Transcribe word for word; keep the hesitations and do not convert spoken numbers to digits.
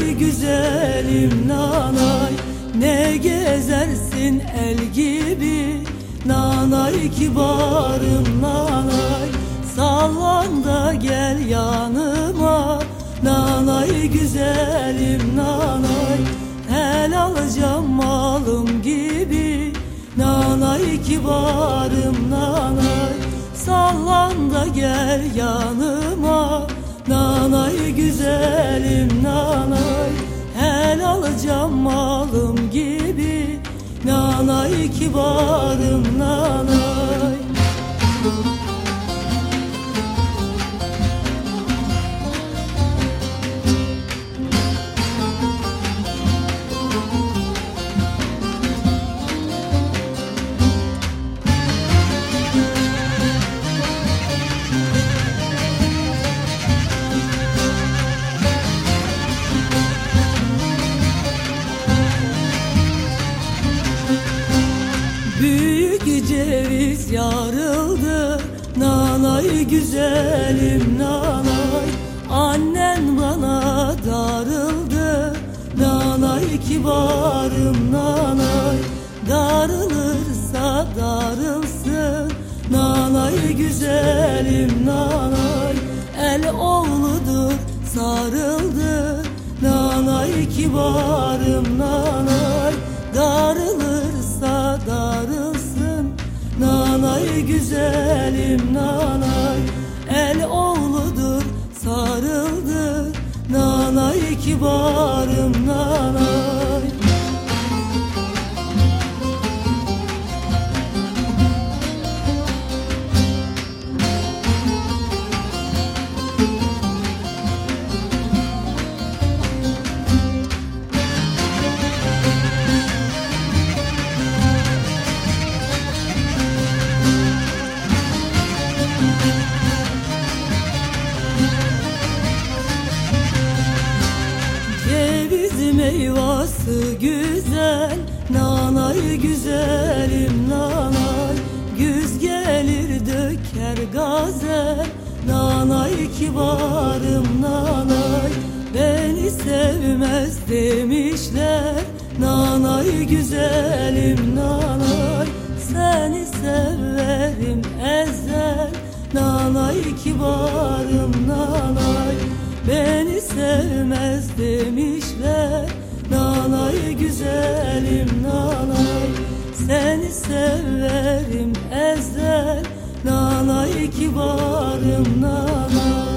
güzelim nanay, ne gezersin el gibi nanay, kibarım nanay. Sallan da gel yanıma nanay, güzelim nanay. Helal alacağım malım gibi nanay, kibarım nanay. Sallan da gel yanıma nanay, güzelim nanay. Helal alacağım malım gibi nanay, kibarım nanay. Büyük ceviz yarıldı nanay, güzelim nanay. Annen bana darıldı nanay, kibarım nanay. Darılırsa darılsın nanay, güzelim nanay. El oğludur sarıldı nanay, kibarım nanay. Darılırsa darılsın nanay, güzelim nanay. El oğludur sarıldı nanay, kibarım nanay. Meyvası güzel nanay, güzelim nanay. Güz gelir döker gazel nanay, kibarım nanay. Beni sevmez demişler nanay, güzelim nanay. Seni severim ezel nanay, kibarım nanay. Beni sevmez demişler nanay, güzelim nanay. Seni severim ezel nanay, kibarım nanay.